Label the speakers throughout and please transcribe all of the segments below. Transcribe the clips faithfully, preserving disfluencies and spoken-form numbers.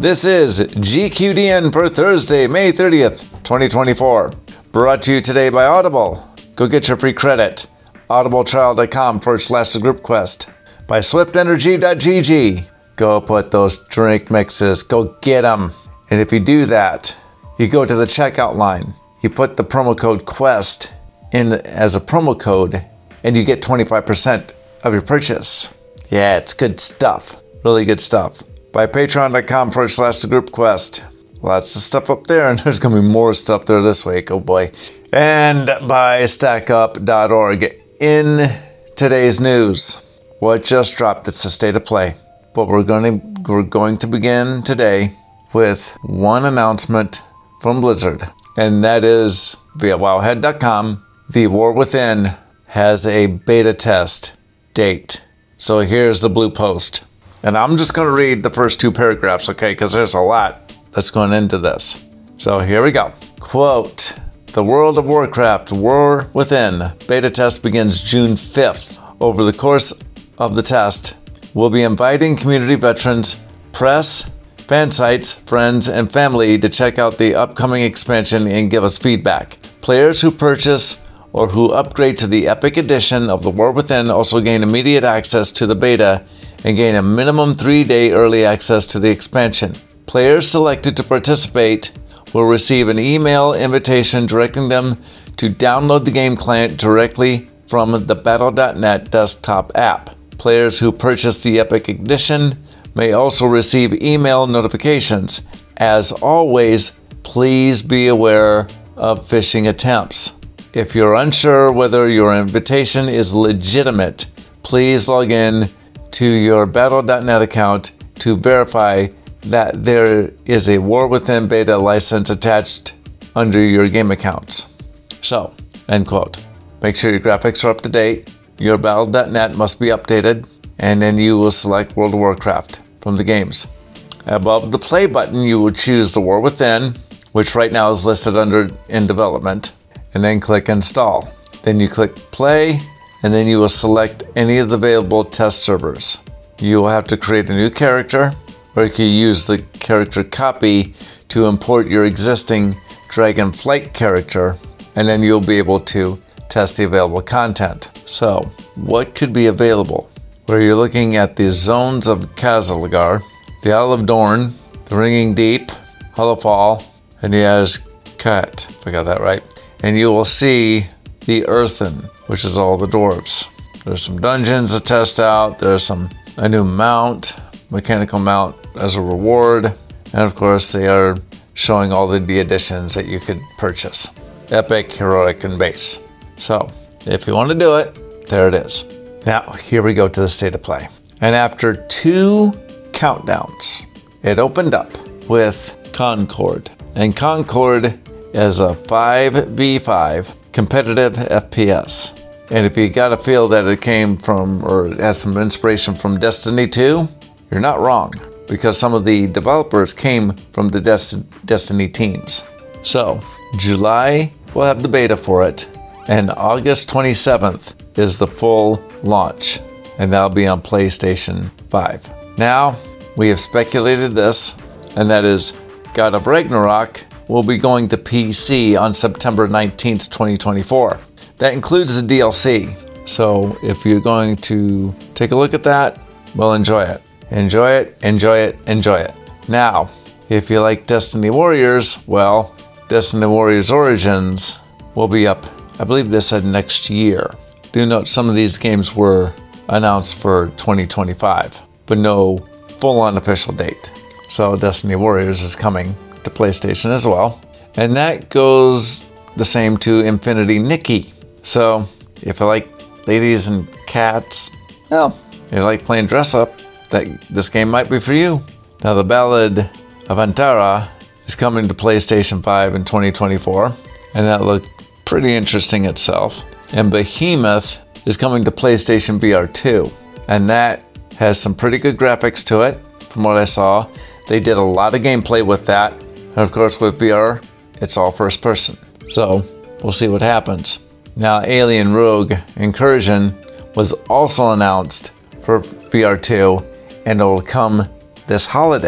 Speaker 1: This is G Q D N for Thursday, May thirtieth, twenty twenty-four. Brought to you today by Audible. Go get your free credit. audibletrial.com forward slash the group quest. By swift energy dot g g. Go put those drink mixes. Go get them. And if you do that, you go to the checkout line. You put the promo code QUEST in as a promo code, and you get twenty-five percent of your purchase. Yeah, it's good stuff. Really good stuff. By patreon.com forward slash the group quest. Lots of stuff up there, and there's going to be more stuff there this week. Oh boy. And by stack up dot org. In today's news, what just dropped? It's the state of play. But we're going to we're going to begin today with one announcement from Blizzard, and that is via wowhead dot com. The War Within has a beta test date. So here's the blue post. And I'm just going to read the first two paragraphs, okay, because there's a lot that's going into this. So here we go. Quote, the World of Warcraft War Within beta test begins June fifth. Over the course of the test, we'll be inviting community veterans, press, fan sites, friends, and family to check out the upcoming expansion and give us feedback. Players who purchase or who upgrade to the Epic Edition of the War Within also gain immediate access to the beta and gain a minimum three-day early access to the expansion. Players selected to participate will receive an email invitation directing them to download the game client directly from the battle dot net desktop app. Players who purchase the Epic Edition may also receive email notifications. As always, please be aware of phishing attempts. If you're unsure whether your invitation is legitimate, please log in to your battle dot net account to verify that there is a War Within beta license attached under your game accounts. So, end quote. Make sure your graphics are up to date, your battle dot net must be updated, and then you will select World of Warcraft from the games. Above the play button, you will choose the War Within, which right now is listed under in development, and then click install. Then you click play, and then you will select any of the available test servers. You will have to create a new character, or you can use the character copy to import your existing Dragonflight character, and then you'll be able to test the available content. So, what could be available? Where you're looking at the zones of Khazalagar, the Isle of Dorn, the Ringing Deep, Hollowfall, and Yazkat, if I got that right. And you will see the Earthen, which is all the dwarves. There's some dungeons to test out. There's some a new mount, mechanical mount as a reward. And of course, they are showing all the, the additions that you could purchase. Epic, Heroic, and Base. So, if you want to do it, there it is. Now, here we go to the state of play. And after two countdowns, it opened up with Concord. And Concord is a five v five competitive F P S. And if you got a feel that it came from, or it has some inspiration from Destiny two, you're not wrong, because some of the developers came from the Dest- Destiny teams. So, July, we'll have the beta for it, and August twenty-seventh is the full launch, and that'll be on PlayStation five. Now, we have speculated this, and that is God of Ragnarok will be going to P C on September nineteenth, twenty twenty-four. That includes the D L C. So if you're going to take a look at that, well, enjoy it. Enjoy it, enjoy it, enjoy it. Now, if you like Destiny Warriors, well, Destiny Warriors Origins will be up, I believe they said next year. Do note some of these games were announced for twenty twenty-five, but no full-on official date. So Destiny Warriors is coming to PlayStation as well. And that goes the same to Infinity Nikki. So if you like ladies and cats, well, if you like playing dress up, that this game might be for you. Now the Ballad of Antara is coming to PlayStation five in twenty twenty-four, and that looked pretty interesting itself. And Behemoth is coming to PlayStation V R two, and that has some pretty good graphics to it from what I saw. They did a lot of gameplay with that. And of course, with V R, it's all first person. So, we'll see what happens. Now, Alien Rogue Incursion was also announced for V R two, and it will come this holiday.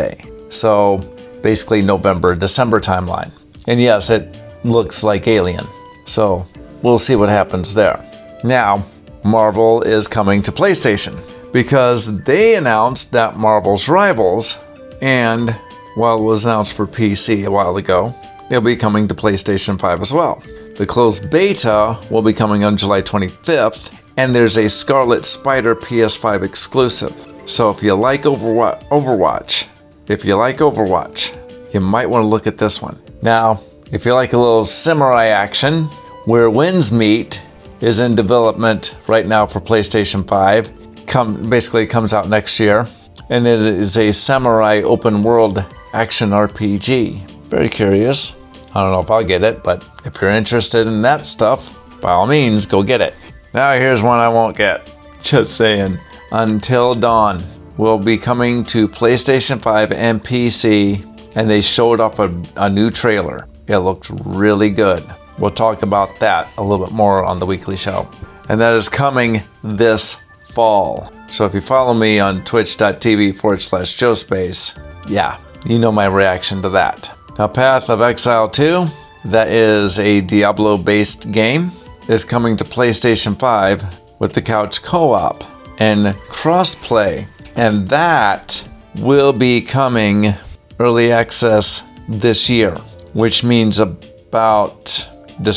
Speaker 1: So basically November, December timeline. And yes, it looks like Alien. So we'll see what happens there. Now, Marvel is coming to PlayStation because they announced that Marvel's Rivals, and while it was announced for P C a while ago, it'll be coming to PlayStation five as well. The closed beta will be coming on July twenty-fifth, and there's a Scarlet Spider P S five exclusive. So if you like Overwatch, Overwatch, if you like Overwatch, you might want to look at this one. Now, if you like a little samurai action, Where Winds Meet is in development right now for PlayStation five. Come, basically comes out next year, and it is a samurai open world action R P G. Very curious. I don't know if I'll get it, but if you're interested in that stuff, by all means, go get it. Now here's one I won't get. Just saying. Until Dawn will be coming to PlayStation five and P C, and they showed up a, a new trailer. It looked really good. We'll talk about that a little bit more on the weekly show. And that is coming this fall. So if you follow me on twitch.tv forward slash Joe Space, yeah, you know my reaction to that. Now, Path of Exile two, that is a Diablo-based game, is coming to PlayStation five with the couch co-op and cross-play. And that will be coming early access this year, which means about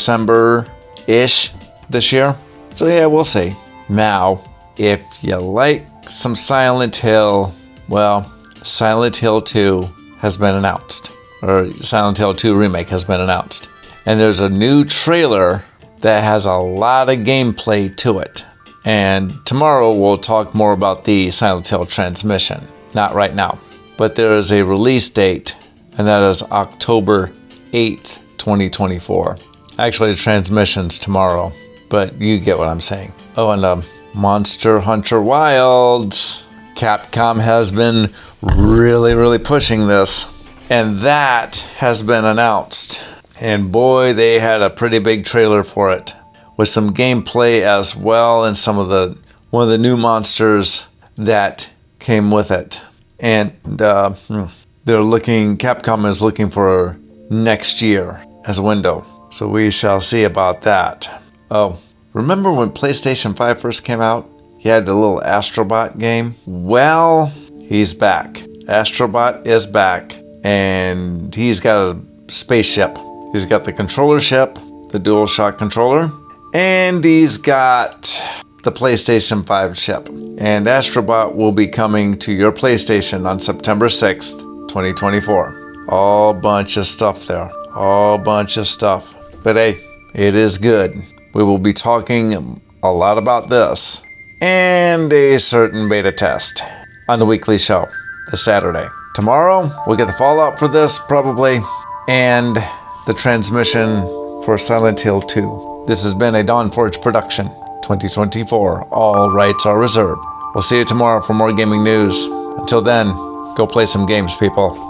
Speaker 1: December-ish this year. So yeah, we'll see. Now, if you like some Silent Hill, well, Silent Hill two has been announced. Or Silent Hill two Remake has been announced. And there's a new trailer that has a lot of gameplay to it. And tomorrow we'll talk more about the Silent Hill transmission. Not right now. But there is a release date, and that is October eighth, twenty twenty-four. Actually, the transmission's tomorrow, but you get what I'm saying. Oh, and um, Monster Hunter Wilds. Capcom has been really, really pushing this. And that has been announced. And boy, they had a pretty big trailer for it, with some gameplay as well, and some of the one of the new monsters that came with it. And uh, they're looking. Capcom is looking for next year as a window. So we shall see about that. Oh, remember when PlayStation five first came out? You had the little Astrobot game? Well, he's back. Astrobot is back. And he's got a spaceship. He's got the controller ship, the DualShock controller, and he's got the PlayStation five chip. And Astrobot will be coming to your PlayStation on September sixth, twenty twenty-four. All bunch of stuff there. All bunch of stuff. But hey, it is good. We will be talking a lot about this and a certain beta test on the weekly show this Saturday. Tomorrow, we'll get the fallout for this, probably, and the transmission for Silent Hill two. This has been a Dawnforge production, twenty twenty-four. All rights are reserved. We'll see you tomorrow for more gaming news. Until then, go play some games, people.